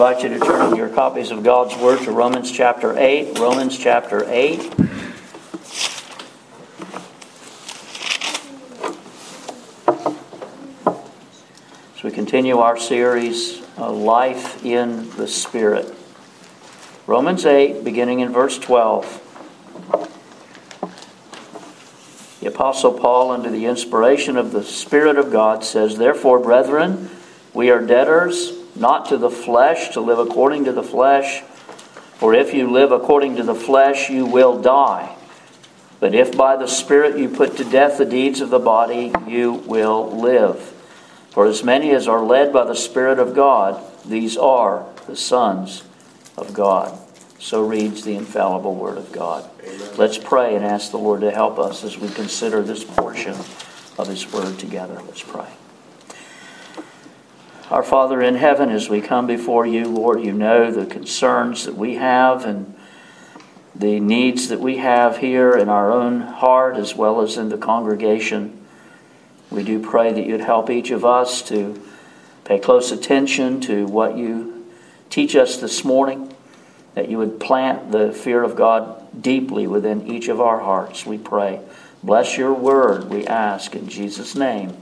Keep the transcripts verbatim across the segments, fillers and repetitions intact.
invite you to turn your copies of God's Word to Romans chapter eight. Romans chapter eight. As we continue our series, uh, Life in the Spirit. Romans eight, beginning in verse twelve. The Apostle Paul, under the inspiration of the Spirit of God, says, "Therefore, brethren, we are debtors, not to the flesh, to live according to the flesh. For if you live according to the flesh, you will die. But if by the Spirit you put to death the deeds of the body, you will live. For as many as are led by the Spirit of God, these are the sons of God." So reads the infallible Word of God. Amen. Let's pray and ask the Lord to help us as we consider this portion of His Word together. Let's pray. Our Father in heaven, as we come before you, Lord, you know the concerns that we have and the needs that we have here in our own heart as well as in the congregation. We do pray that you'd help each of us to pay close attention to what you teach us this morning, that you would plant the fear of God deeply within each of our hearts, we pray. Bless your word, we ask in Jesus' name.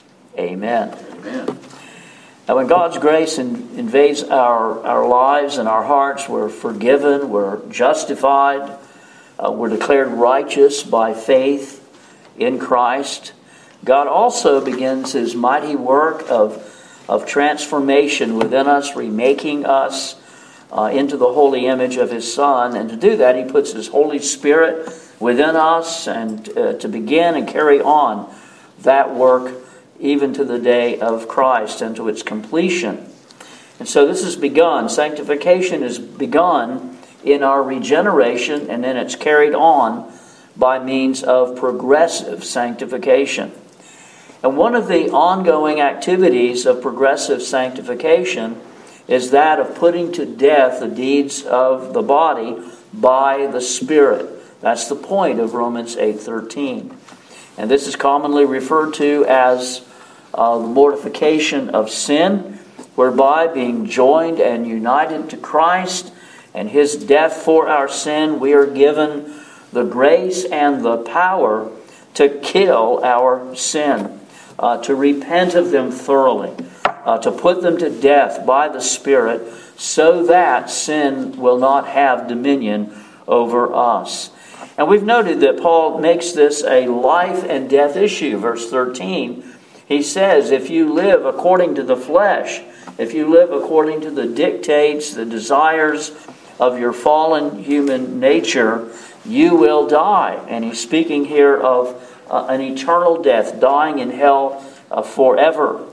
Amen. Amen. Now, when God's grace in, invades our, our lives and our hearts, we're forgiven, we're justified, uh, we're declared righteous by faith in Christ. God also begins His mighty work of, of transformation within us, remaking us uh, into the holy image of His Son. And to do that, He puts His Holy Spirit within us and uh, to begin and carry on that work even to the day of Christ and to its completion. And so this is begun. Sanctification is begun in our regeneration, and then it's carried on by means of progressive sanctification. And one of the ongoing activities of progressive sanctification is that of putting to death the deeds of the body by the Spirit. That's the point of Romans eight thirteen. And this is commonly referred to as uh, the mortification of sin, whereby being joined and united to Christ and His death for our sin, we are given the grace and the power to kill our sin. Uh, to repent of them thoroughly, uh, to put them to death by the Spirit, so that sin will not have dominion over us. And we've noted that Paul makes this a life and death issue. Verse thirteen, he says, if you live according to the flesh, if you live according to the dictates, the desires of your fallen human nature, you will die. And he's speaking here of Uh, an eternal death, dying in hell uh, forever.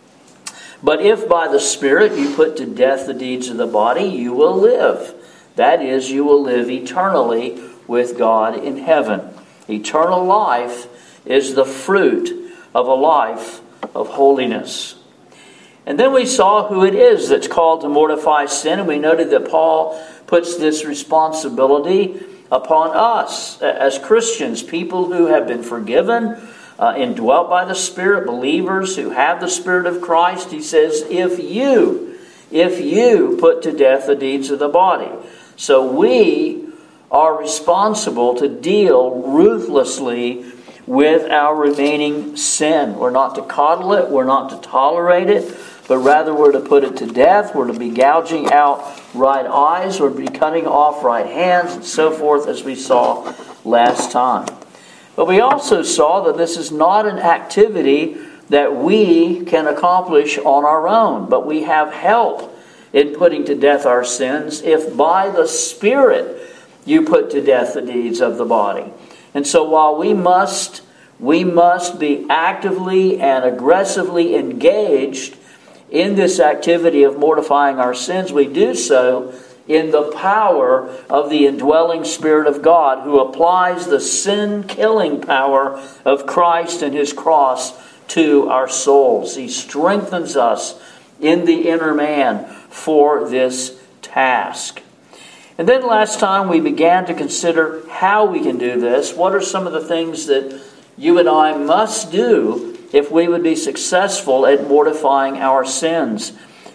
But if by the Spirit you put to death the deeds of the body, you will live. That is, you will live eternally with God in heaven. Eternal life is the fruit of a life of holiness. And then we saw who it is that's called to mortify sin, and we noted that Paul puts this responsibility upon us as Christians, people who have been forgiven, uh, indwelt by the Spirit, believers who have the Spirit of Christ. He says, if you, if you put to death the deeds of the body. So we are responsible to deal ruthlessly with our remaining sin. We're not to coddle it, we're not to tolerate it, but rather we're to put it to death. We're to be gouging out right eyes. We're to be cutting off right hands and so forth, as we saw last time. But we also saw that this is not an activity that we can accomplish on our own, but we have help in putting to death our sins if by the Spirit you put to death the deeds of the body. And so while we must, we must be actively and aggressively engaged in this activity of mortifying our sins, we do so in the power of the indwelling Spirit of God, who applies the sin-killing power of Christ and His cross to our souls. He strengthens us in the inner man for this task. And then last time we began to consider how we can do this. What are some of the things that you and I must do if we would be successful at mortifying our sins?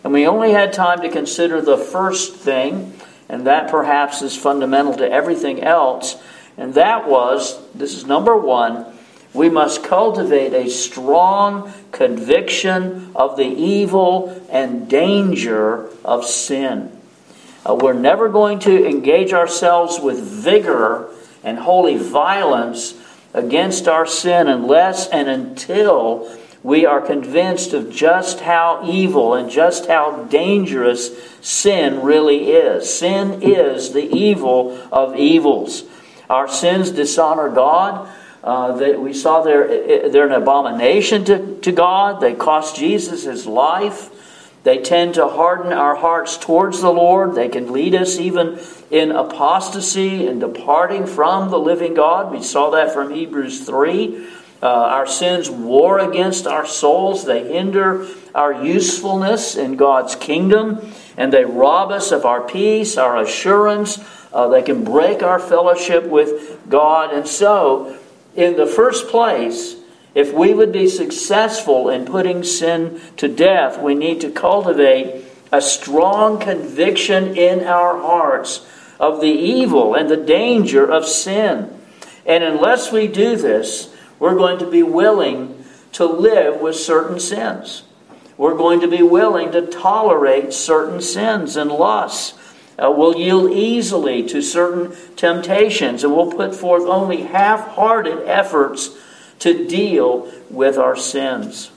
And we only had time to consider the first thing, and that perhaps is fundamental to everything else. And that was, this is number one, we must cultivate a strong conviction of the evil and danger of sin. Uh, we're never going to engage ourselves with vigor and holy violence against our sin unless and until we are convinced of just how evil and just how dangerous sin really is. Sin is the evil of evils. Our sins dishonor God. Uh, they, we saw they're, they're an abomination to, to God. They cost Jesus his life. They tend to harden our hearts towards the Lord. They can lead us even in apostasy and departing from the living God. We saw that from Hebrews three. Uh, our sins war against our souls. They hinder our usefulness in God's kingdom. And they rob us of our peace, our assurance. Uh, they can break our fellowship with God. And so, in the first place, if we would be successful in putting sin to death, we need to cultivate a strong conviction in our hearts of the evil and the danger of sin. And unless we do this, we're going to be willing to live with certain sins. We're going to be willing to tolerate certain sins and lusts. Uh, we'll yield easily to certain temptations, and we'll put forth only half-hearted efforts to deal with our sins.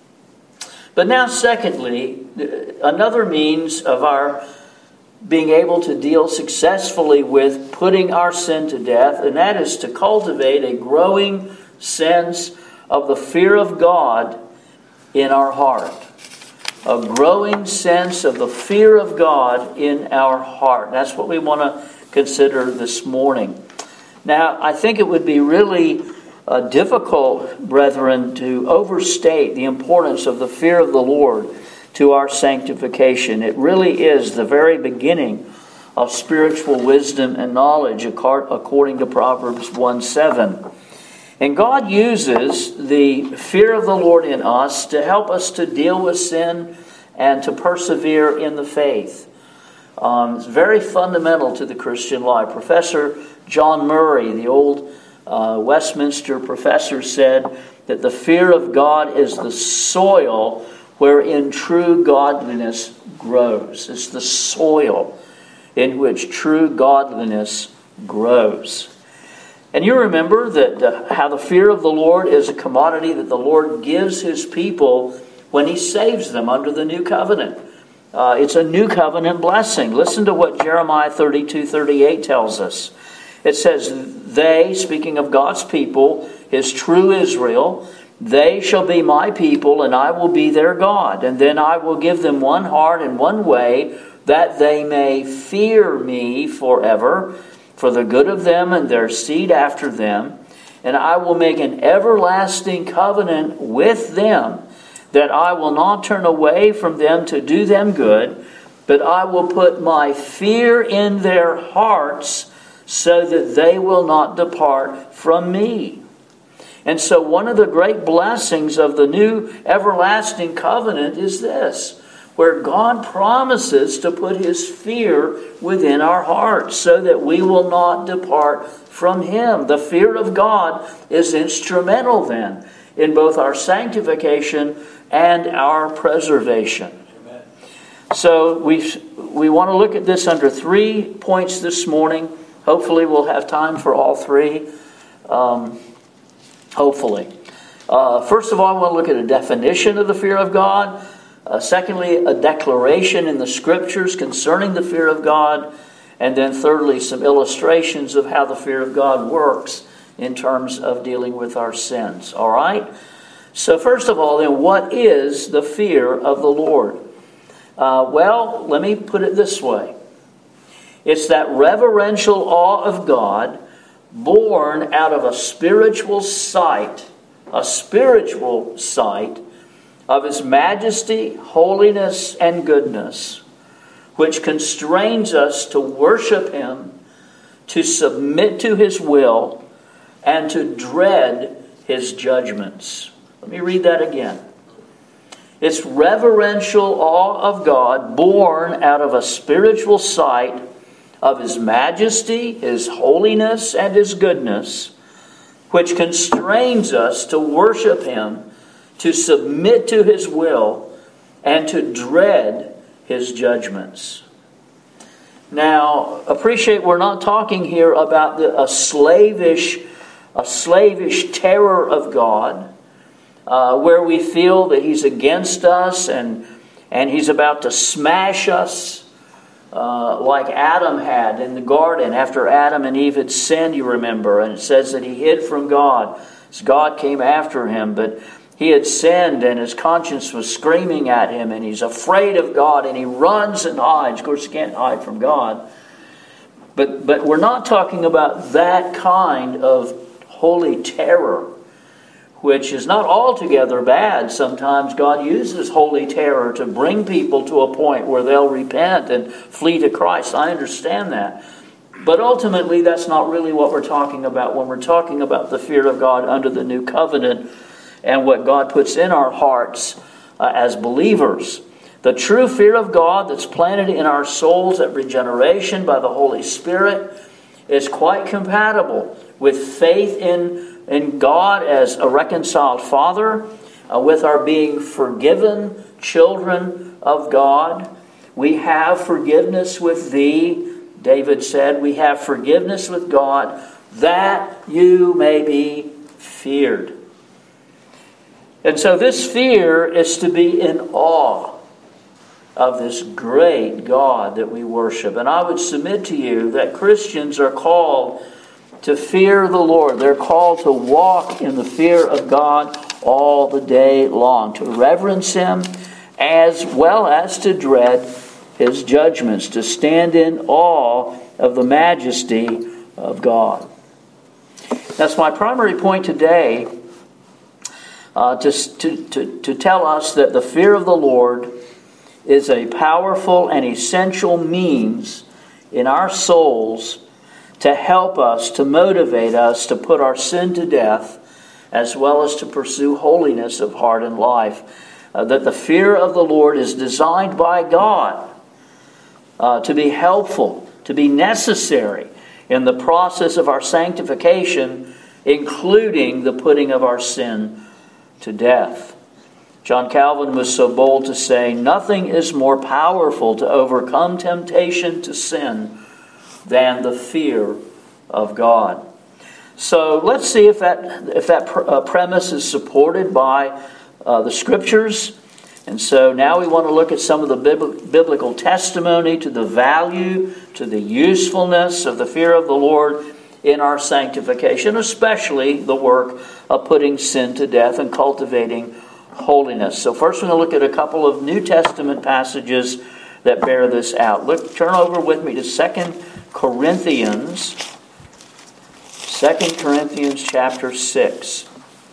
But now, secondly, another means of our being able to deal successfully with putting our sin to death, and that is to cultivate a growing sense of the fear of God in our heart. A growing sense of the fear of God in our heart. That's what we want to consider this morning. Now, I think it would be really uh, difficult, brethren, to overstate the importance of the fear of the Lord to our sanctification. It really is the very beginning of spiritual wisdom and knowledge, according to Proverbs one seven. And God uses the fear of the Lord in us to help us to deal with sin and to persevere in the faith. Um, it's very fundamental to the Christian life. Professor John Murray, the old uh, Westminster professor, said that the fear of God is the soil wherein true godliness grows. It's the soil in which true godliness grows. And you remember that uh, how the fear of the Lord is a commodity that the Lord gives his people when he saves them under the new covenant. Uh, it's a new covenant blessing. Listen to what Jeremiah thirty-two thirty-eight tells us. It says, they, speaking of God's people, his true Israel, they shall be my people, and I will be their God. And then I will give them one heart and one way, that they may fear me forever, for the good of them and their seed after them. And I will make an everlasting covenant with them, that I will not turn away from them to do them good, but I will put my fear in their hearts, so that they will not depart from me. And so one of the great blessings of the new everlasting covenant is this, where God promises to put his fear within our hearts so that we will not depart from him. The fear of God is instrumental then in both our sanctification and our preservation. Amen. So we we want to look at this under three points this morning. Hopefully we'll have time for all three. Um, hopefully. Uh, first of all, I want to look at a definition of the fear of God. Uh, secondly, a declaration in the Scriptures concerning the fear of God. And then thirdly, some illustrations of how the fear of God works in terms of dealing with our sins. All right? So first of all, then, what is the fear of the Lord? Uh, well, let me put it this way. It's that reverential awe of God born out of a spiritual sight, a spiritual sight of his majesty, holiness, and goodness, which constrains us to worship him, to submit to his will, and to dread his judgments. Let me read that again. It's reverential awe of God born out of a spiritual sight of His majesty, His holiness, and His goodness, which constrains us to worship Him, to submit to His will, and to dread His judgments. Now, appreciate we're not talking here about the, a slavish, a slavish terror of God, uh, where we feel that He's against us and and He's about to smash us, uh, like Adam had in the garden after Adam and Eve had sinned. You remember, and it says that he hid from God as God came after him, but he had sinned and his conscience was screaming at him, and he's afraid of God and he runs and hides. Of course, he can't hide from God. But, but we're not talking about that kind of holy terror, which is not altogether bad. Sometimes God uses holy terror to bring people to a point where they'll repent and flee to Christ. I understand that. But ultimately, that's not really what we're talking about when we're talking about the fear of God under the new covenant and what God puts in our hearts uh, as believers. The true fear of God that's planted in our souls at regeneration by the Holy Spirit is quite compatible with faith in, in God as a reconciled Father, uh, with our being forgiven children of God. We have forgiveness with Thee, David said. We have forgiveness with God, that you may be feared. And so this fear is to be in awe of this great God that we worship. And I would submit to you that Christians are called to fear the Lord. They're called to walk in the fear of God all the day long, to reverence Him as well as to dread His judgments, to stand in awe of the majesty of God. That's my primary point today, uh, to, to, to, to tell us that the fear of the Lord is a powerful and essential means in our souls to help us, to motivate us to put our sin to death, as well as to pursue holiness of heart and life. Uh, that the fear of the Lord is designed by God uh, to be helpful, to be necessary in the process of our sanctification, including the putting of our sin to death. John Calvin was so bold to say, "Nothing is more powerful to overcome temptation to sin than the fear of God." So let's see if that if that pr- uh, premise is supported by uh, the Scriptures. And so now we want to look at some of the bib- biblical testimony to the value, to the usefulness of the fear of the Lord in our sanctification, especially the work of putting sin to death and cultivating holiness. So first we're going to look at a couple of New Testament passages that bear this out. Look, turn over with me to Second Corinthians. Second Corinthians chapter six.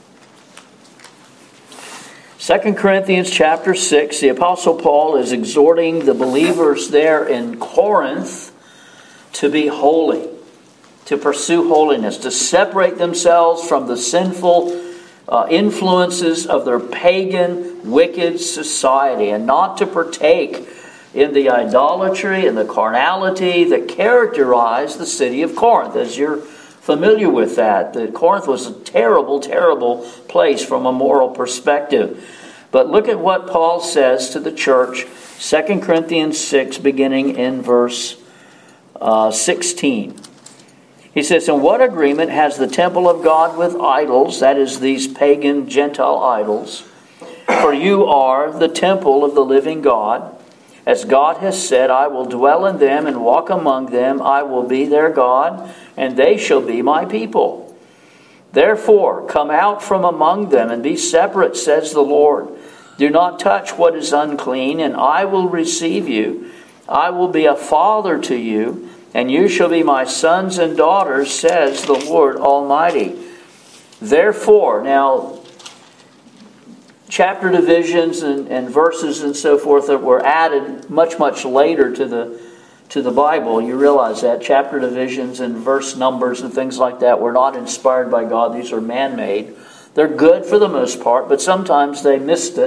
Second Corinthians chapter six, the Apostle Paul is exhorting the believers there in Corinth to be holy, to pursue holiness, to separate themselves from the sinful Uh, influences of their pagan, wicked society, and not to partake in the idolatry and the carnality that characterized the city of Corinth. As you're familiar with that, that Corinth was a terrible, terrible place from a moral perspective. But look at what Paul says to the church, Second Corinthians six, beginning in verse uh, sixteen. He says, "And what agreement has the temple of God with idols?" That is, these pagan Gentile idols. "For you are the temple of the living God. As God has said, I will dwell in them and walk among them. I will be their God, and they shall be my people. Therefore, come out from among them and be separate, says the Lord. Do not touch what is unclean, and I will receive you. I will be a father to you, and you shall be my sons and daughters, says the Lord Almighty. Therefore," now, chapter divisions and, and verses and so forth that were added much, much later to the to the Bible. You realize that. Chapter divisions and verse numbers and things like that were not inspired by God. These are man-made. They're good for the most part, but sometimes they missed it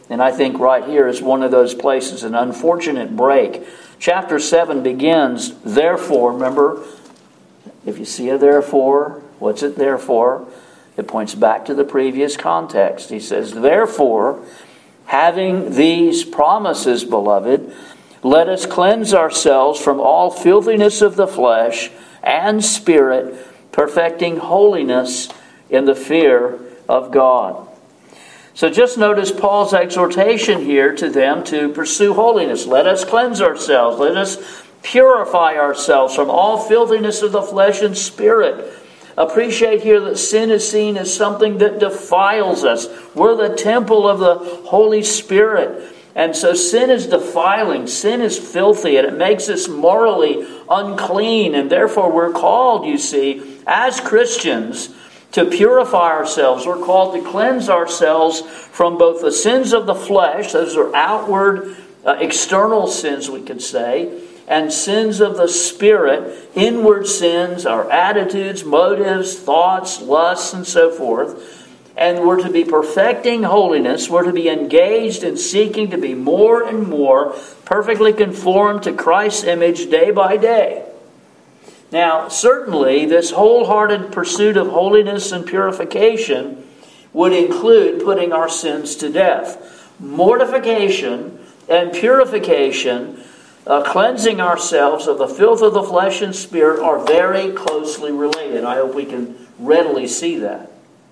And I think right here is one of those places, an unfortunate break. Chapter seven begins, therefore, remember, if you see a therefore, what's it there for? It points back to the previous context. He says, therefore, having these promises, beloved, let us cleanse ourselves from all filthiness of the flesh and spirit, perfecting holiness in the fear of God. So just notice Paul's exhortation here to them to pursue holiness. Let us cleanse ourselves. Let us purify ourselves from all filthiness of the flesh and spirit. Appreciate here that sin is seen as something that defiles us. We're the temple of the Holy Spirit. And so sin is defiling. Sin is filthy. And it makes us morally unclean. And therefore we're called, you see, as Christians, to purify ourselves. We're called to cleanse ourselves from both the sins of the flesh, those are outward, uh, external sins we could say, and sins of the spirit, inward sins, our attitudes, motives, thoughts, lusts, and so forth. And we're to be perfecting holiness. We're to be engaged in seeking to be more and more perfectly conformed to Christ's image day by day. Now, certainly, this wholehearted pursuit of holiness and purification would include putting our sins to death. Mortification and purification, uh, cleansing ourselves of the filth of the flesh and spirit, are very closely related. I hope we can readily see that.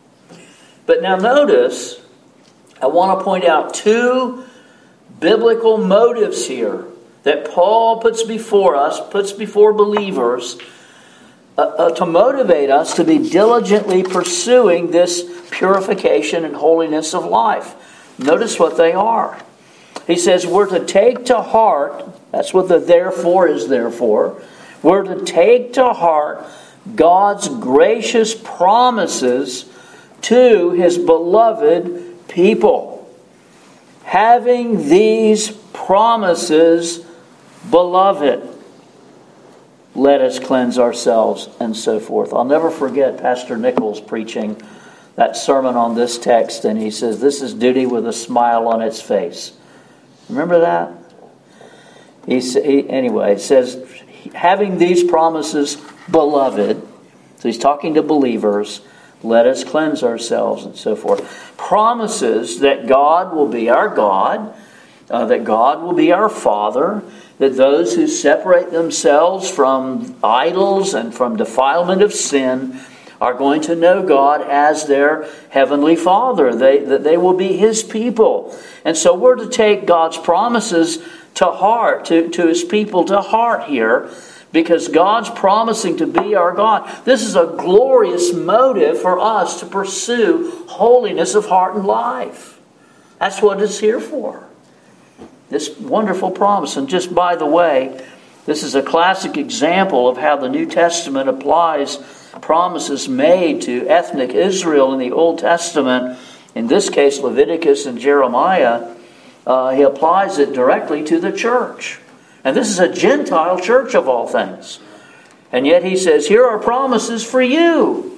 But now notice, I want to point out two biblical motives here that Paul puts before us, puts before believers, uh, uh, to motivate us to be diligently pursuing this purification and holiness of life. Notice what they are. He says we're to take to heart, that's what the therefore is there for, we're to take to heart God's gracious promises to His beloved people. Having these promises, beloved, let us cleanse ourselves, and so forth. I'll never forget Pastor Nichols preaching that sermon on this text, and he says, this is duty with a smile on its face. Remember that? He, he Anyway, it says, having these promises, beloved, so he's talking to believers, let us cleanse ourselves, and so forth. Promises that God will be our God, uh, that God will be our Father, that those who separate themselves from idols and from defilement of sin are going to know God as their heavenly Father. They, that they will be His people. And so we're to take God's promises to heart, to, to His people to heart here, because God's promising to be our God. This is a glorious motive for us to pursue holiness of heart and life. That's what it's here for. This wonderful promise. And just by the way, this is a classic example of how the New Testament applies promises made to ethnic Israel in the Old Testament. In this case, Leviticus and Jeremiah. Uh, he applies it directly to the church. And this is a Gentile church of all things. And yet he says, here are promises for you.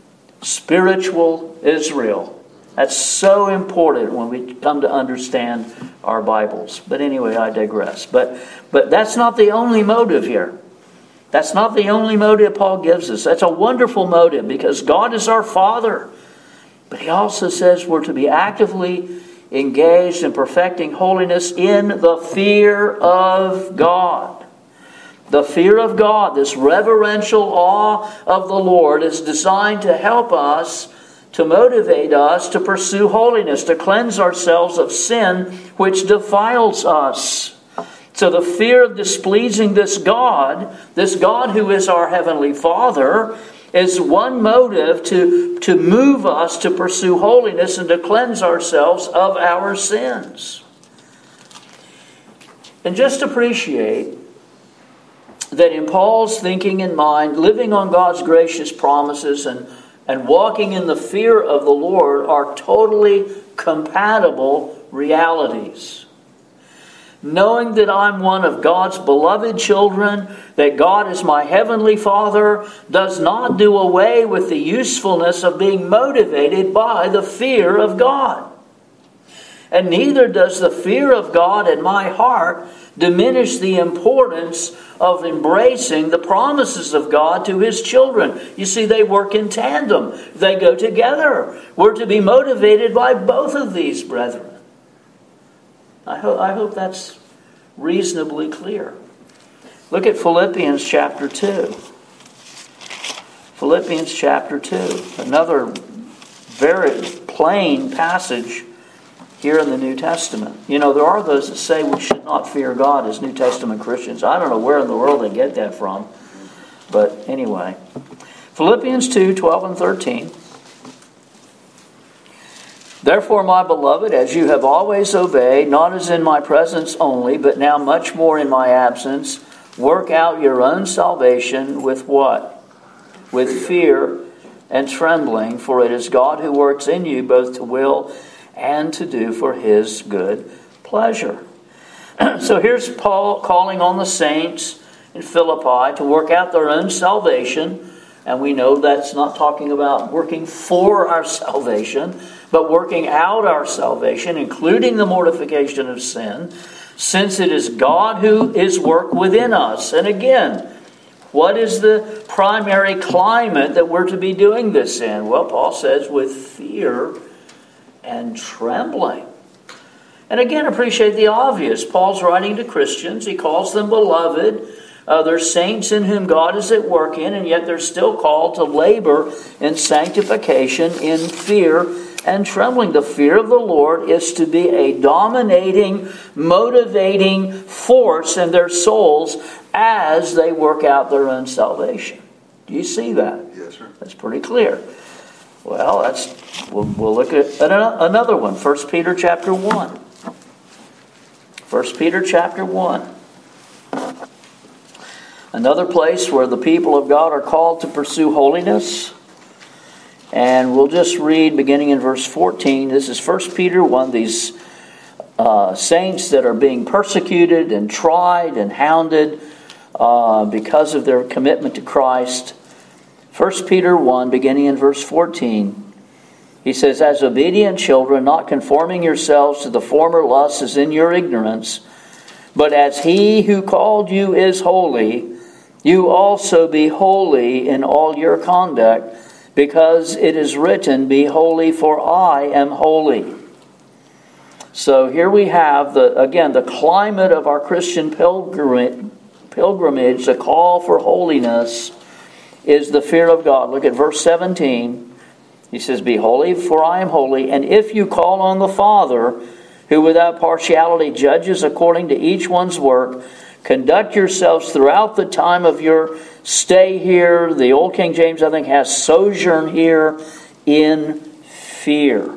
Spiritual Israel. That's so important when we come to understand our Bibles. But anyway, I digress. But, but that's not the only motive here. That's not the only motive Paul gives us. That's a wonderful motive because God is our Father. But he also says we're to be actively engaged in perfecting holiness in the fear of God. The fear of God, this reverential awe of the Lord, is designed to help us, to motivate us to pursue holiness, to cleanse ourselves of sin which defiles us. So the fear of displeasing this God, this God who is our Heavenly Father, is one motive to, to move us to pursue holiness and to cleanse ourselves of our sins. And just appreciate that in Paul's thinking and mind, living on God's gracious promises and, and walking in the fear of the Lord are totally compatible realities. Knowing that I'm one of God's beloved children, that God is my heavenly Father, does not do away with the usefulness of being motivated by the fear of God. And neither does the fear of God in my heart diminish the importance of embracing the promises of God to His children. You see, they work in tandem. They go together. We're to be motivated by both of these, brethren. I, ho- I hope that's reasonably clear. Look at Philippians chapter two. Philippians chapter two. Another very plain passage here in the New Testament. You know, there are those that say we should not fear God as New Testament Christians. I don't know where in the world they get that from. But anyway. Philippians two, twelve and thirteen. Therefore, my beloved, as you have always obeyed, not as in my presence only, but now much more in my absence, work out your own salvation with what? With fear and trembling, for it is God who works in you both to will and to do for His good pleasure. So here's Paul calling on the saints in Philippi to work out their own salvation. And we know that's not talking about working for our salvation, but working out our salvation, including the mortification of sin, since it is God who is work within us. And again, what is the primary climate that we're to be doing this in? Well, Paul says with fear and trembling. And again, appreciate the obvious. Paul's writing to Christians. He calls them beloved. Uh, they're saints in whom God is at work in, and yet they're still called to labor in sanctification in fear and trembling. The fear of the Lord is to be a dominating, motivating force in their souls as they work out their own salvation. Do you see that? Yes, sir. That's pretty clear. Well, that's we'll, we'll look at another one. First Peter chapter one. First Peter chapter one. Another place where the people of God are called to pursue holiness. And we'll just read beginning in verse fourteen. This is First Peter one. These uh, saints that are being persecuted and tried and hounded uh, because of their commitment to Christ. First Peter one, beginning in verse fourteen. He says, as obedient children, not conforming yourselves to the former lusts as in your ignorance, but as He who called you is holy, you also be holy in all your conduct, because it is written, be holy, for I am holy. So here we have, the again, the climate of our Christian pilgrimage, pilgrimage, the call for holiness is the fear of God. Look at verse seventeen. He says, be holy, for I am holy. And if you call on the Father, who without partiality judges according to each one's work, conduct yourselves throughout the time of your stay here. The Old King James, I think, has sojourn here in fear.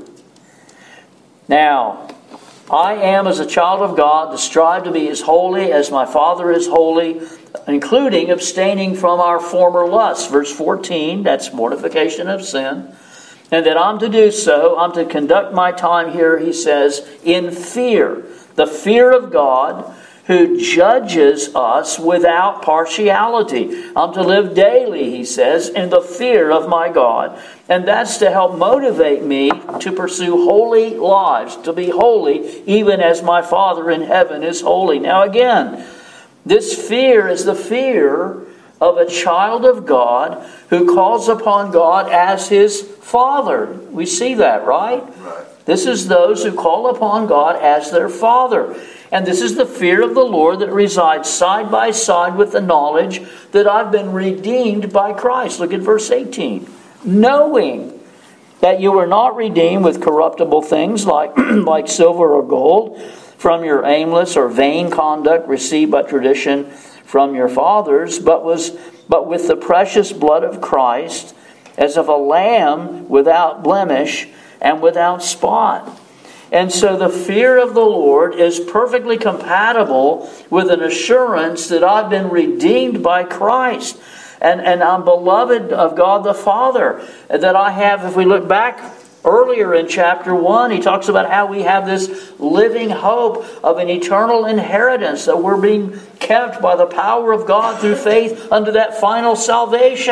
Now, I am, as a child of God, to strive to be as holy as my Father is holy, including abstaining from our former lusts. Verse fourteen, that's mortification of sin. And that I'm to do so, I'm to conduct my time here, he says, in fear. The fear of God, who judges us without partiality. I'm to live daily, he says, in the fear of my God. And that's to help motivate me to pursue holy lives, to be holy even as my Father in heaven is holy. Now again, this fear is the fear of a child of God who calls upon God as his Father. We see that, right? Right. This is those who call upon God as their Father. And this is the fear of the Lord that resides side by side with the knowledge that I've been redeemed by Christ. Look at verse eighteen. Knowing that you were not redeemed with corruptible things like, like silver or gold from your aimless or vain conduct received by tradition from your fathers, but was but with the precious blood of Christ, as of a lamb without blemish and without spot. And so the fear of the Lord is perfectly compatible with an assurance that I've been redeemed by Christ. And, and I'm beloved of God the Father. That I have, if we look back earlier in chapter one, he talks about how we have this living hope of an eternal inheritance, that we're being kept by the power of God through faith unto that final salvation.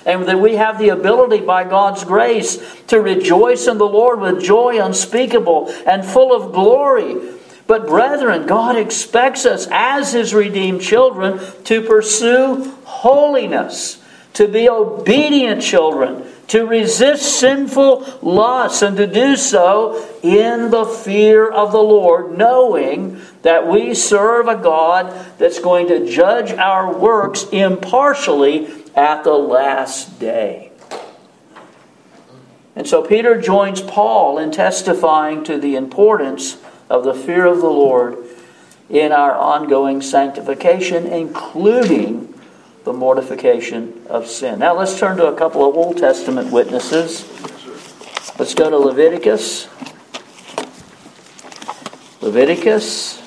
and that we have the ability by God's grace to rejoice in the Lord with joy unspeakable and full of glory. But brethren, God expects us as His redeemed children to pursue holiness, to be obedient children, to resist sinful lusts, and to do so in the fear of the Lord, knowing that we serve a God that's going to judge our works impartially at the last day. And so Peter joins Paul in testifying to the importance of the fear of the Lord in our ongoing sanctification, including the mortification of sin. Now let's turn to a couple of Old Testament witnesses. Let's go to Leviticus. Leviticus.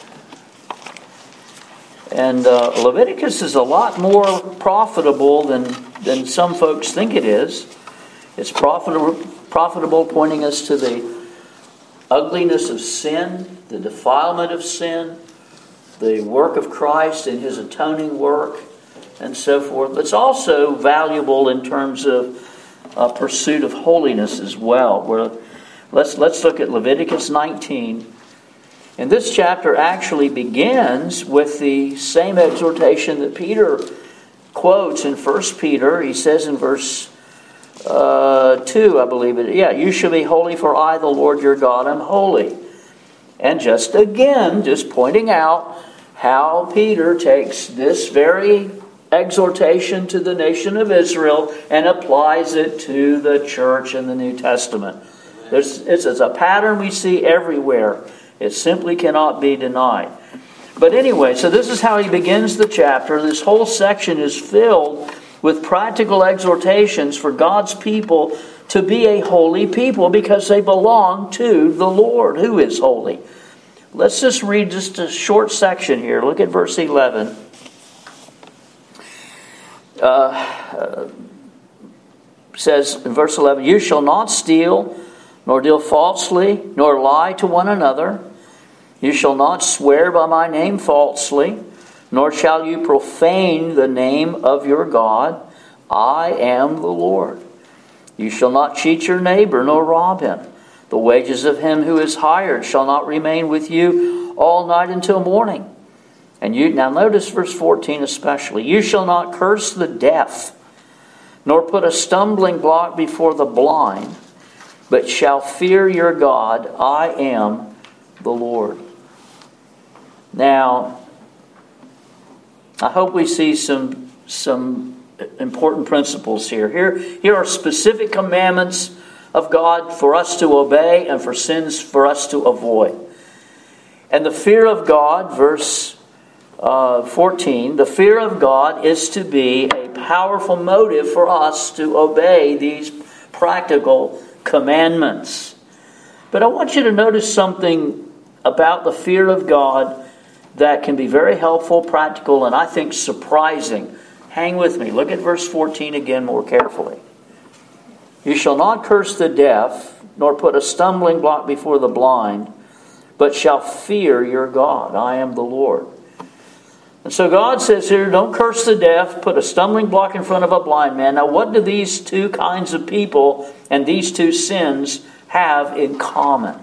And uh, Leviticus is a lot more profitable than, than some folks think it is. It's profitable, profitable, pointing us to the ugliness of sin, the defilement of sin, the work of Christ and His atoning work, and so forth. It's also valuable in terms of uh, pursuit of holiness as well. Where let's let's look at Leviticus nineteen. And this chapter actually begins with the same exhortation that Peter quotes in First Peter. He says in verse uh, two, I believe it. Yeah, you shall be holy, for I, the Lord your God, am holy. And just again, just pointing out how Peter takes this very exhortation to the nation of Israel and applies it to the church in the New Testament. There's, it's, it's a pattern we see everywhere. It simply cannot be denied. But anyway, so this is how he begins the chapter. This whole section is filled with practical exhortations for God's people to be a holy people because they belong to the Lord, who is holy. Let's just read just a short section here. Look at verse eleven. Uh, uh, says in verse eleven, you shall not steal, nor deal falsely, nor lie to one another. You shall not swear by my name falsely, nor shall you profane the name of your God. I am the Lord. You shall not cheat your neighbor, nor rob him. The wages of him who is hired shall not remain with you all night until morning. And you now notice verse fourteen especially. You shall not curse the deaf, nor put a stumbling block before the blind, but shall fear your God. I am the Lord. Now, I hope we see some, some important principles here. Here, here are specific commandments of God for us to obey and for sins for us to avoid. And the fear of God, verse uh, fourteen, the fear of God is to be a powerful motive for us to obey these practical commandments. But I want you to notice something about the fear of God that can be very helpful, practical, and I think surprising. Hang with me. Look at verse fourteen again more carefully. You shall not curse the deaf, nor put a stumbling block before the blind, but shall fear your God. I am the Lord. And so God says here, don't curse the deaf, put a stumbling block in front of a blind man. Now what do these two kinds of people and these two sins have in common?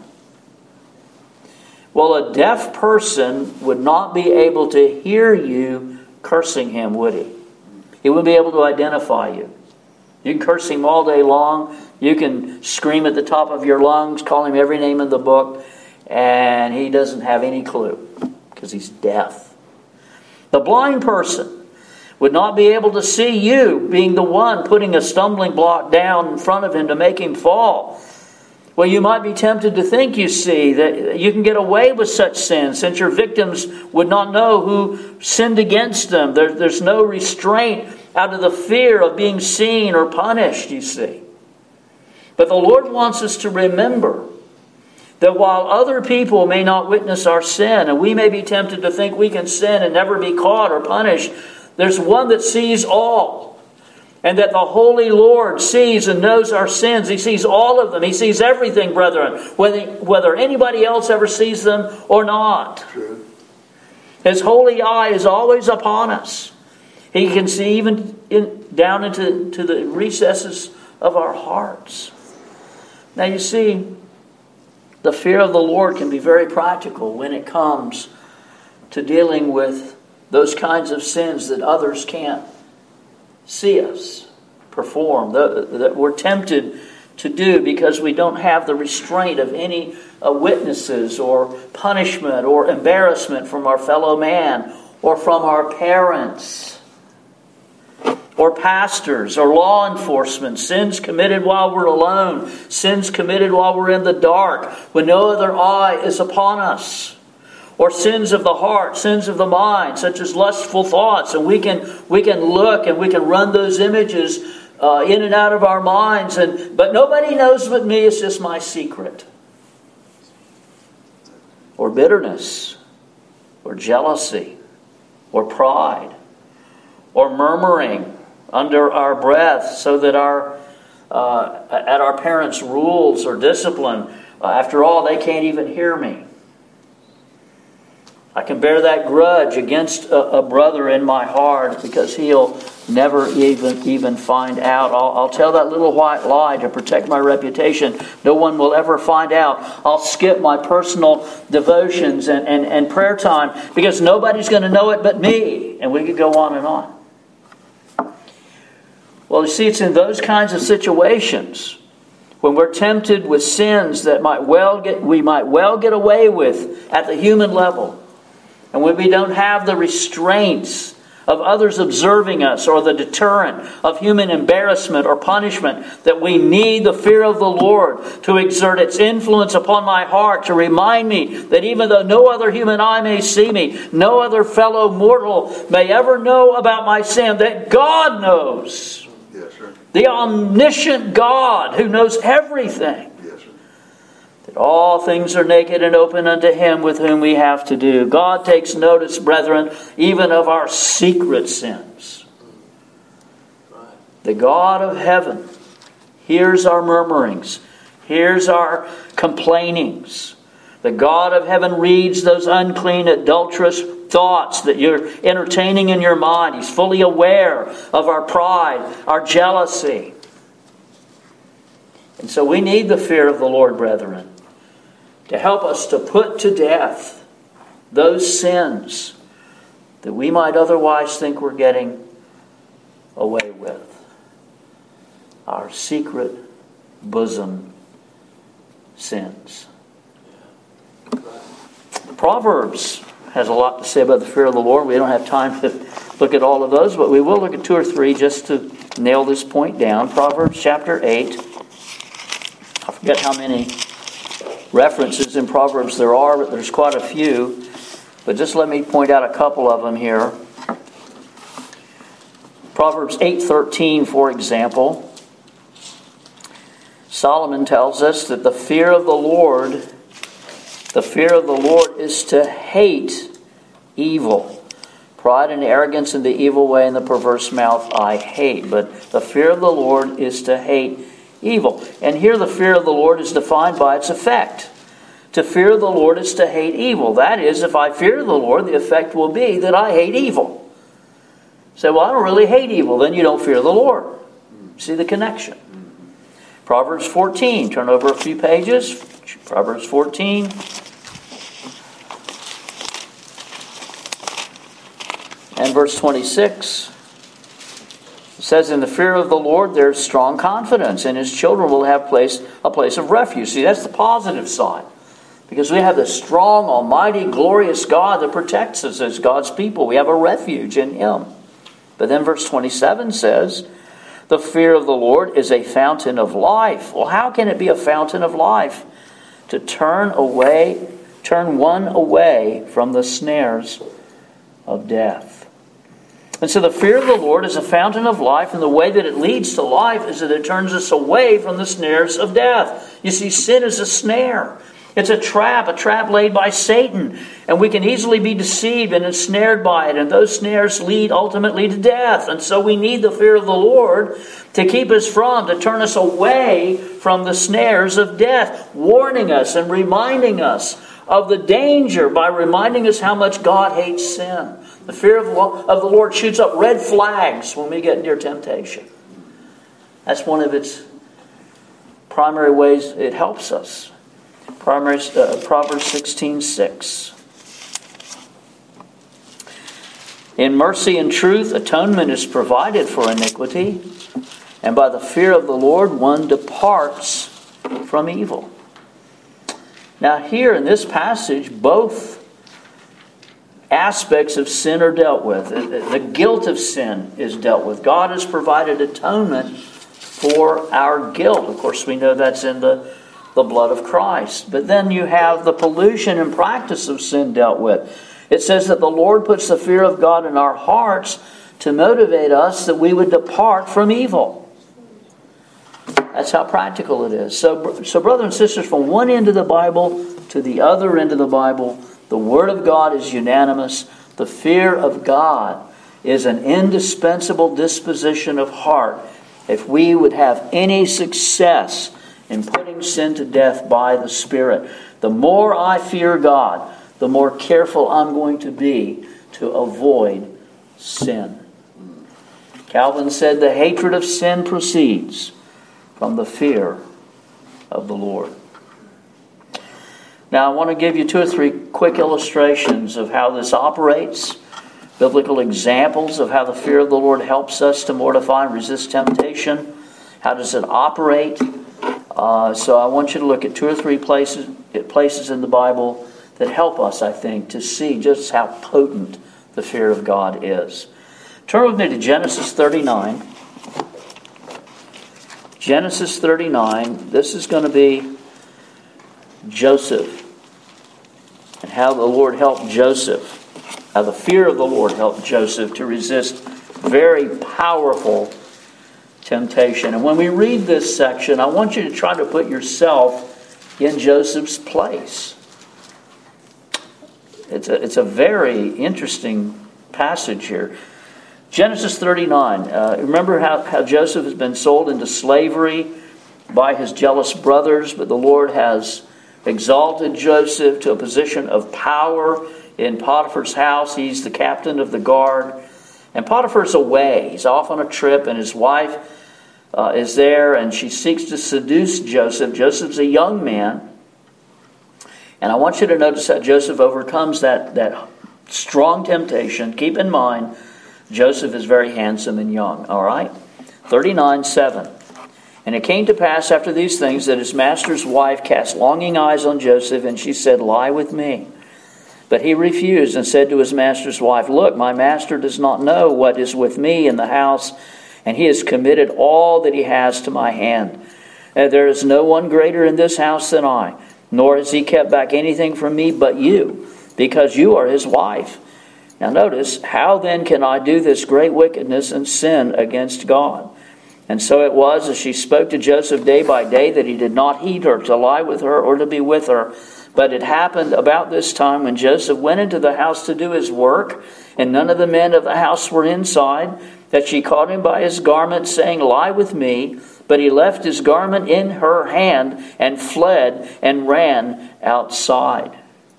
Well, a deaf person would not be able to hear you cursing him, would he? He wouldn't be able to identify you. You can curse him all day long. You can scream at the top of your lungs, call him every name in the book, and he doesn't have any clue because he's deaf. The blind person would not be able to see you being the one putting a stumbling block down in front of him to make him fall. Well, you might be tempted to think, you see, that you can get away with such sin since your victims would not know who sinned against them. There, there's no restraint out of the fear of being seen or punished, you see. But the Lord wants us to remember that while other people may not witness our sin, and we may be tempted to think we can sin and never be caught or punished, there's one that sees all. And that the Holy Lord sees and knows our sins. He sees all of them. He sees everything, brethren, whether, whether anybody else ever sees them or not. True. His holy eye is always upon us. He can see even in, down into to the recesses of our hearts. Now you see, the fear of the Lord can be very practical when it comes to dealing with those kinds of sins that others can't see us perform, that we're tempted to do because we don't have the restraint of any uh, witnesses or punishment or embarrassment from our fellow man or from our parents or pastors or law enforcement. Sins committed while we're alone, sins committed while we're in the dark when no other eye is upon us. Or sins of the heart, sins of the mind, such as lustful thoughts. And we can we can look and we can run those images uh, in and out of our minds. And but nobody knows but me. It's just my secret. Or bitterness. Or jealousy. Or pride. Or murmuring under our breath so that our uh, at our parents' rules or discipline. Uh, after all, they can't even hear me. I can bear that grudge against a, a brother in my heart because he'll never even even find out. I'll, I'll tell that little white lie to protect my reputation. No one will ever find out. I'll skip my personal devotions and, and, and prayer time because nobody's going to know it but me. And we could go on and on. Well, you see, it's in those kinds of situations when we're tempted with sins that might well get we might well get away with at the human level. And when we don't have the restraints of others observing us or the deterrent of human embarrassment or punishment, that we need the fear of the Lord to exert its influence upon my heart, to remind me that even though no other human eye may see me, no other fellow mortal may ever know about my sin, that God knows. Yes, sir. The omniscient God who knows everything. That all things are naked and open unto Him with whom we have to do. God takes notice, brethren, even of our secret sins. The God of heaven hears our murmurings, hears our complainings. The God of heaven reads those unclean, adulterous thoughts that you're entertaining in your mind. He's fully aware of our pride, our jealousy. And so we need the fear of the Lord, brethren, to help us to put to death those sins that we might otherwise think we're getting away with. Our secret bosom sins. Proverbs has a lot to say about the fear of the Lord. We don't have time to look at all of those, but we will look at two or three just to nail this point down. Proverbs chapter eight. I forget how many references in Proverbs there are, but there's quite a few. But just let me point out a couple of them here. Proverbs eight thirteen, for example. Solomon tells us that the fear of the Lord, the fear of the Lord is to hate evil. Pride and arrogance and the evil way and the perverse mouth I hate. But the fear of the Lord is to hate evil. And here the fear of the Lord is defined by its effect. To fear the Lord is to hate evil. That is, if I fear the Lord, the effect will be that I hate evil. Say, well, I don't really hate evil. Then you don't fear the Lord. See the connection. Proverbs fourteen. Turn over a few pages. Proverbs fourteen. And verse twenty-six. It says, in the fear of the Lord there's strong confidence, and His children will have place a place of refuge. See, that's the positive side. Because we have this strong, almighty, glorious God that protects us as God's people. We have a refuge in Him. But then verse twenty-seven says, the fear of the Lord is a fountain of life. Well, how can it be a fountain of life? To turn away, turn one away from the snares of death. And so the fear of the Lord is a fountain of life, and the way that it leads to life is that it turns us away from the snares of death. You see, sin is a snare. It's a trap, a trap laid by Satan. And we can easily be deceived and ensnared by it. And those snares lead ultimately to death. And so we need the fear of the Lord to keep us from, to turn us away from the snares of death, warning us and reminding us of the danger by reminding us how much God hates sin. The fear of the Lord shoots up red flags when we get near temptation. That's one of its primary ways it helps us. Primary, uh, Proverbs sixteen six. In mercy and truth, atonement is provided for iniquity, and by the fear of the Lord one departs from evil. Now here in this passage, both aspects of sin are dealt with. The guilt of sin is dealt with. God has provided atonement for our guilt. Of course, we know that's in the, the blood of Christ. But then you have the pollution and practice of sin dealt with. It says that the Lord puts the fear of God in our hearts to motivate us that we would depart from evil. That's how practical it is. So, so brothers and sisters, from one end of the Bible to the other end of the Bible, the Word of God is unanimous. The fear of God is an indispensable disposition of heart if we would have any success in putting sin to death by the Spirit. The more I fear God, the more careful I'm going to be to avoid sin. Calvin said the hatred of sin proceeds from the fear of the Lord. Now I want to give you two or three quick illustrations of how this operates, biblical examples of how the fear of the Lord helps us to mortify and resist temptation. How does it operate? Uh, so I want you to look at two or three places, places in the Bible that help us, I think, to see just how potent the fear of God is. Turn with me to Genesis thirty-nine. Genesis thirty-nine, this is going to be Joseph and how the Lord helped Joseph, how the fear of the Lord helped Joseph to resist very powerful temptation. And when we read this section, I want you to try to put yourself in Joseph's place. It's a, it's a very interesting passage here. Genesis thirty-nine. Uh, remember how, how Joseph has been sold into slavery by his jealous brothers, but the Lord has exalted Joseph to a position of power in Potiphar's house. He's the captain of the guard. And Potiphar's away. He's off on a trip, and his wife uh, is there, and she seeks to seduce Joseph. Joseph's a young man. And I want you to notice how Joseph overcomes that, that strong temptation. Keep in mind, Joseph is very handsome and young. All right? thirty-nine seven. And it came to pass after these things that his master's wife cast longing eyes on Joseph, and she said, "Lie with me." But he refused and said to his master's wife, "Look, my master does not know what is with me in the house, and he has committed all that he has to my hand. And there is no one greater in this house than I, nor has he kept back anything from me but you, because you are his wife. Now notice, how then can I do this great wickedness and sin against God?" And so it was, as she spoke to Joseph day by day, that he did not heed her to lie with her or to be with her. But it happened about this time when Joseph went into the house to do his work, and none of the men of the house were inside, that she caught him by his garment, saying, "Lie with me." But he left his garment in her hand and fled and ran outside.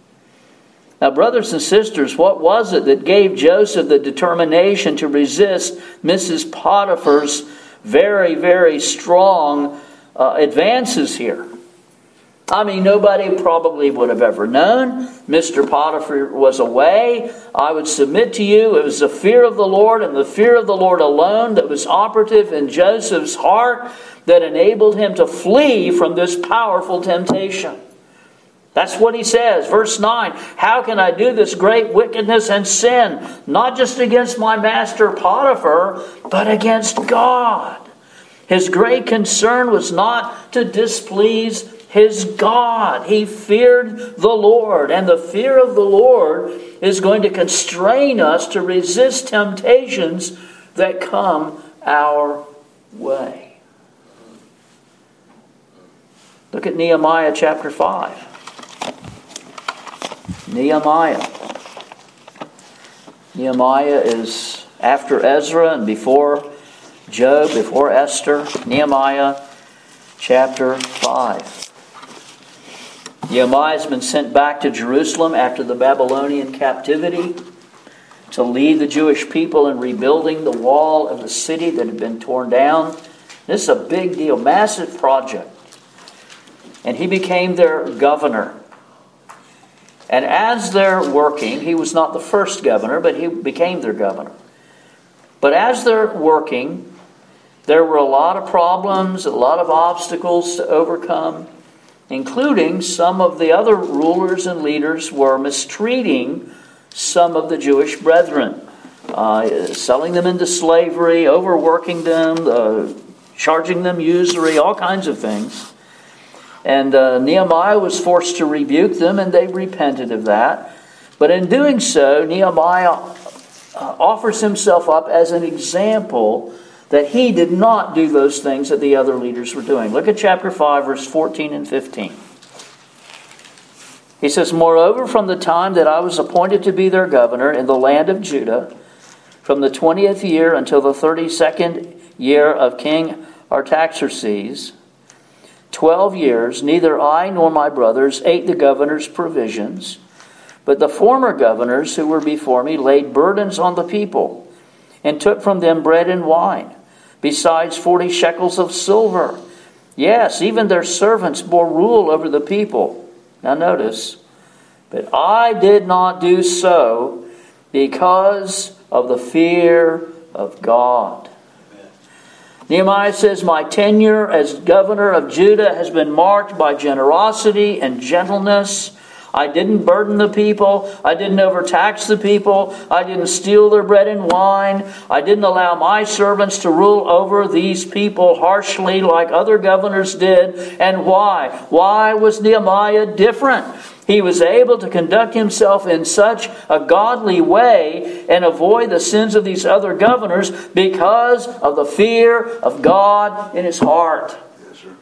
Now, brothers and sisters, what was it that gave Joseph the determination to resist Missus Potiphar's very, very strong uh, advances here? I mean, nobody probably would have ever known. Mister Potiphar was away. I would submit to you, it was the fear of the Lord and the fear of the Lord alone that was operative in Joseph's heart that enabled him to flee from this powerful temptation. That's what he says. Verse nine, "How can I do this great wickedness and sin, not just against my master Potiphar, but against God?" His great concern was not to displease his God. He feared the Lord, and the fear of the Lord is going to constrain us to resist temptations that come our way. Look at Nehemiah chapter five. Nehemiah. Nehemiah is after Ezra and before Job, before Esther. Nehemiah chapter five. Nehemiah has been sent back to Jerusalem after the Babylonian captivity to lead the Jewish people in rebuilding the wall of the city that had been torn down. This is a big deal, massive project. And he became their governor. And as they're working, he was not the first governor, but he became their governor. But as they're working, there were a lot of problems, a lot of obstacles to overcome, including some of the other rulers and leaders were mistreating some of the Jewish brethren, uh, selling them into slavery, overworking them, uh, charging them usury, all kinds of things. And uh, Nehemiah was forced to rebuke them, and they repented of that. But in doing so, Nehemiah uh, offers himself up as an example that he did not do those things that the other leaders were doing. Look at chapter five, verse fourteen and fifteen. He says, "Moreover, from the time that I was appointed to be their governor in the land of Judah, from the twentieth year until the thirty-second year of King Artaxerxes, twelve years, neither I nor my brothers ate the governor's provisions, but the former governors who were before me laid burdens on the people, and took from them bread and wine, besides forty shekels of silver. Yes, even their servants bore rule over the people." Now notice, "But I did not do so because of the fear of God." Amen. Nehemiah says, "My tenure as governor of Judah has been marked by generosity and gentleness. I didn't burden the people. I didn't overtax the people. I didn't steal their bread and wine. I didn't allow my servants to rule over these people harshly like other governors did." And why? Why was Nehemiah different? He was able to conduct himself in such a godly way and avoid the sins of these other governors because of the fear of God in his heart. Yes, sir.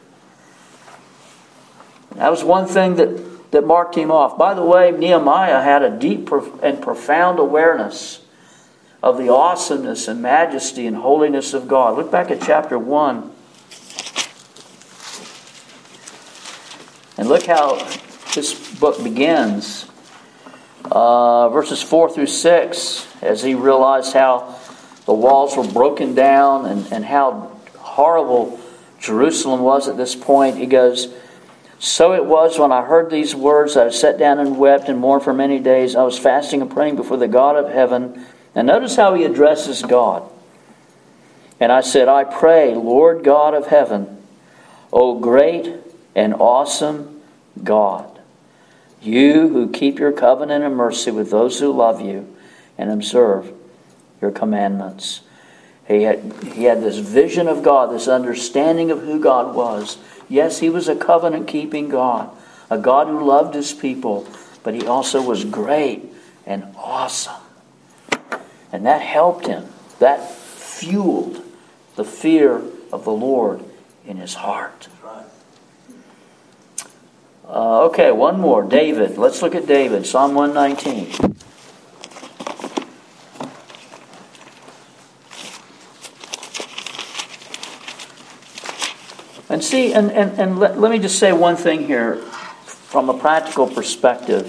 That was one thing that that marked him off. By the way, Nehemiah had a deep and profound awareness of the awesomeness and majesty and holiness of God. Look back at chapter one. And look how this book begins. Uh, verses four through six, as he realized how the walls were broken down and, and how horrible Jerusalem was at this point. He goes, "So it was when I heard these words, I sat down and wept and mourned for many days. I was fasting and praying before the God of heaven." And notice how he addresses God. "And I said, I pray, Lord God of heaven, O great and awesome God, you who keep your covenant and mercy with those who love you and observe your commandments." He had, he had this vision of God, this understanding of who God was. Yes, he was a covenant-keeping God, a God who loved his people, but he also was great and awesome. And that helped him. That fueled the fear of the Lord in his heart. Uh, okay, one more. David. Let's look at David. Psalm one nineteen. And see, and, and, and let, let me just say one thing here from a practical perspective.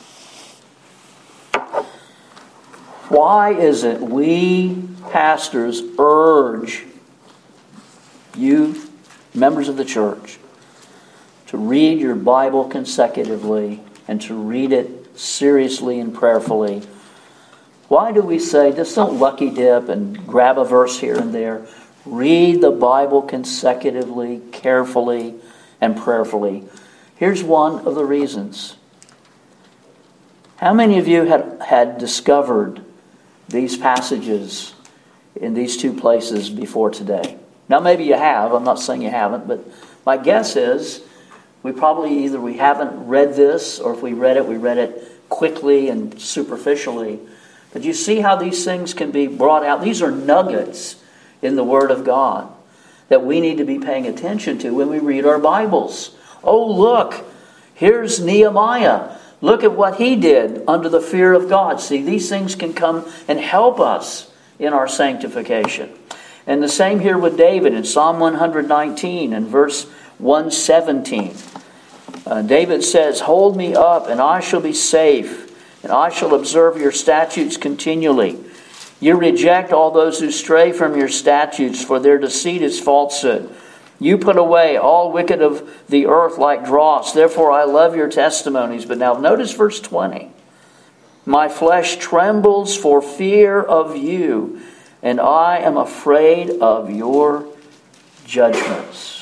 Why is it we pastors urge you, members of the church, to read your Bible consecutively and to read it seriously and prayerfully? Why do we say, just don't lucky dip and grab a verse here and there? Read the Bible consecutively, carefully, and prayerfully. Here's one of the reasons. How many of you had, had discovered these passages in these two places before today? Now maybe you have. I'm not saying you haven't, but my guess is we probably either we haven't read this, or if we read it, we read it quickly and superficially. But you see how these things can be brought out. These are nuggets in the Word of God that we need to be paying attention to when we read our Bibles. Oh, look, here's Nehemiah. Look at what he did under the fear of God. See, these things can come and help us in our sanctification. And the same here with David in Psalm one nineteen and verse one seventeen. Uh, David says, hold me up and I shall be safe, and I shall observe your statutes continually. You reject all those who stray from your statutes, for their deceit is falsehood. You put away all wicked of the earth like dross. Therefore I love your testimonies. But now notice verse twenty. My flesh trembles for fear of you, and I am afraid of your judgments.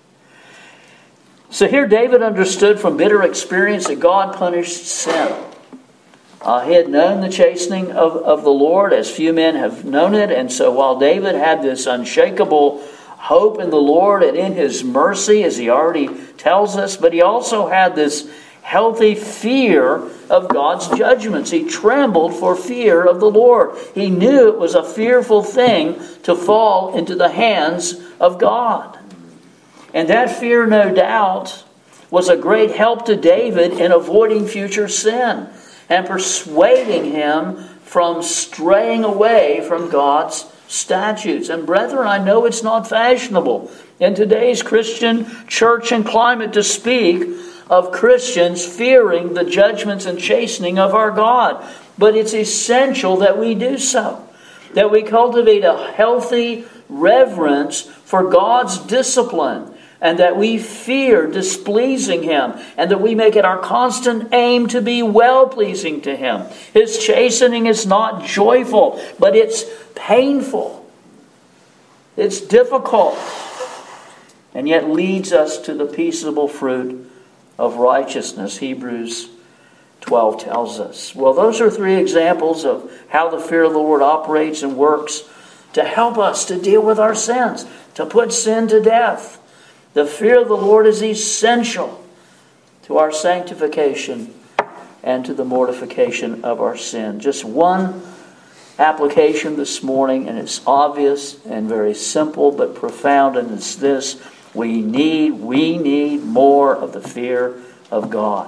So here David understood from bitter experience that God punished sin. Uh, he had known the chastening of, of the Lord as few men have known it. And so while David had this unshakable hope in the Lord and in His mercy, as he already tells us, but he also had this healthy fear of God's judgments. He trembled for fear of the Lord. He knew it was a fearful thing to fall into the hands of God. And that fear, no doubt, was a great help to David in avoiding future sin and persuading him from straying away from God's statutes. And brethren, I know it's not fashionable in today's Christian church and climate to speak of Christians fearing the judgments and chastening of our God. But it's essential that we do so. That we cultivate a healthy reverence for God's discipline, and that we fear displeasing Him, and that we make it our constant aim to be well-pleasing to Him. His chastening is not joyful, but it's painful. It's difficult, and yet leads us to the peaceable fruit of righteousness, Hebrews twelve tells us. Well, those are three examples of how the fear of the Lord operates and works to help us to deal with our sins, to put sin to death. The fear of the Lord is essential to our sanctification and to the mortification of our sin. Just one application this morning, and it's obvious and very simple but profound, and it's this: we need, we need more of the fear of God.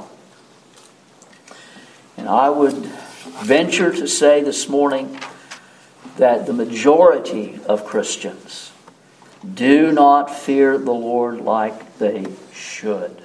And I would venture to say this morning that the majority of Christians do not fear the Lord like they should.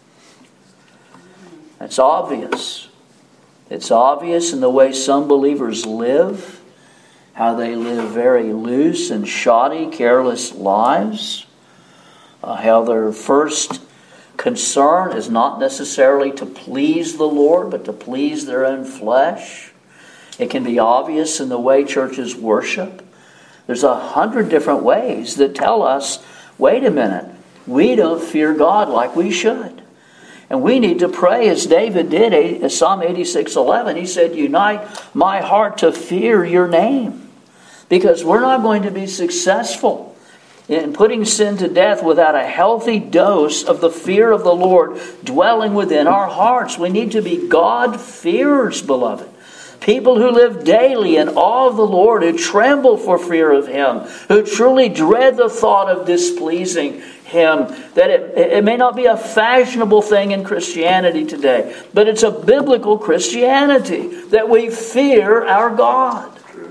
It's obvious. It's obvious in the way some believers live, how they live very loose and shoddy, careless lives, uh, how their first concern is not necessarily to please the Lord, but to please their own flesh. It can be obvious in the way churches worship. There's a hundred different ways that tell us, wait a minute, we don't fear God like we should. And we need to pray as David did, Psalm eighty-six eleven. He said, unite my heart to fear your name. Because we're not going to be successful in putting sin to death without a healthy dose of the fear of the Lord dwelling within our hearts. We need to be God-fearers, beloved. People who live daily in awe of the Lord, who tremble for fear of Him, who truly dread the thought of displeasing Him. That it, it may not be a fashionable thing in Christianity today, but it's a biblical Christianity, that we fear our God.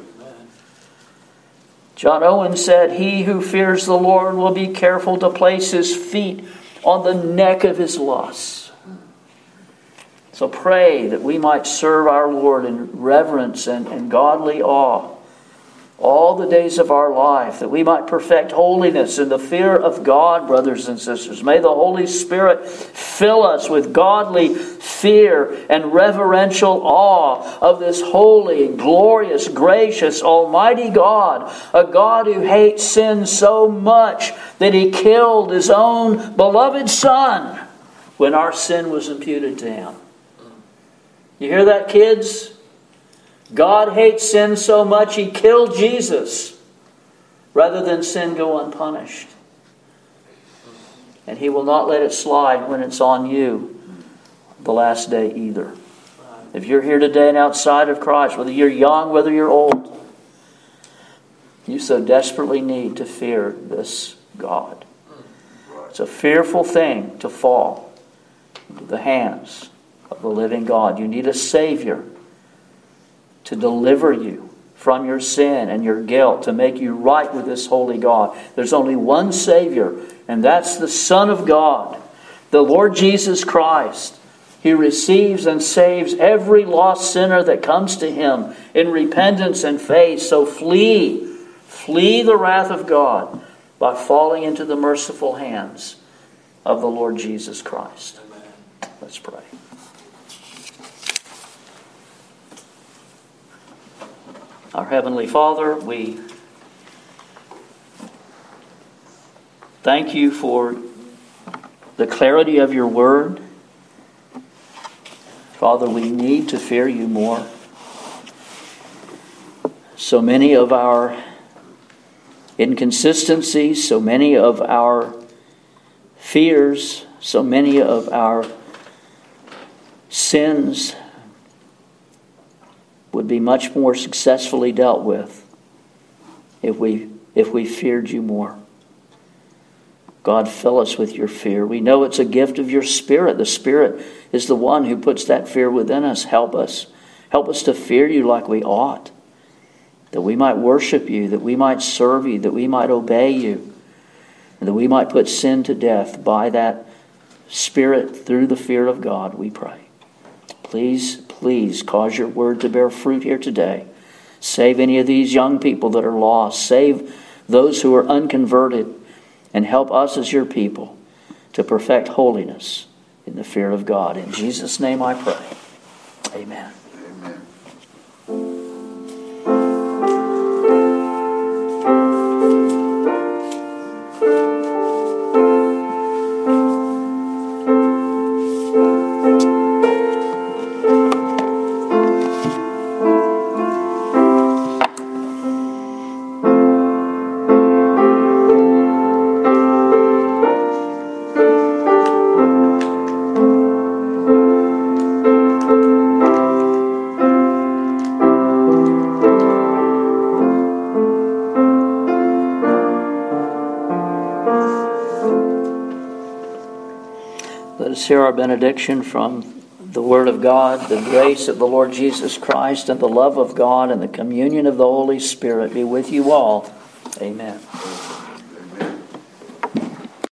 John Owen said, he who fears the Lord will be careful to place his feet on the neck of his lusts. So pray that we might serve our Lord in reverence and, and godly awe all the days of our life, that we might perfect holiness in the fear of God, brothers and sisters. May the Holy Spirit fill us with godly fear and reverential awe of this holy, glorious, gracious, almighty God, a God who hates sin so much that He killed His own beloved Son when our sin was imputed to Him. You hear that, kids? God hates sin so much He killed Jesus rather than sin go unpunished. And He will not let it slide when it's on you the last day either. If you're here today and outside of Christ, whether you're young, whether you're old, you so desperately need to fear this God. It's a fearful thing to fall into the hands of the living God. You need a Savior to deliver you from your sin and your guilt, to make you right with this holy God. There's only one Savior, and that's the Son of God. the Lord Jesus Christ. He receives and saves every lost sinner that comes to Him in repentance and faith. So flee, flee the wrath of God by falling into the merciful hands of the Lord Jesus Christ. Amen. Let's pray. Our Heavenly Father, we thank You for the clarity of Your Word. Father, we need to fear You more. So many of our inconsistencies, so many of our fears, so many of our sins would be much more successfully dealt with if we if we feared You more. God, fill us with Your fear. We know it's a gift of Your Spirit. The Spirit is the one who puts that fear within us. Help us. Help us to fear You like we ought. That we might worship You, that we might serve You, that we might obey You, and that we might put sin to death by that Spirit through the fear of God, we pray. Please, please cause Your Word to bear fruit here today. Save any of these young people that are lost. Save those who are unconverted. And help us as Your people to perfect holiness in the fear of God. In Jesus' name I pray. Amen. Amen. Let us hear our benediction from the Word of God. The grace of the Lord Jesus Christ and the love of God and the communion of the Holy Spirit be with you all. Amen.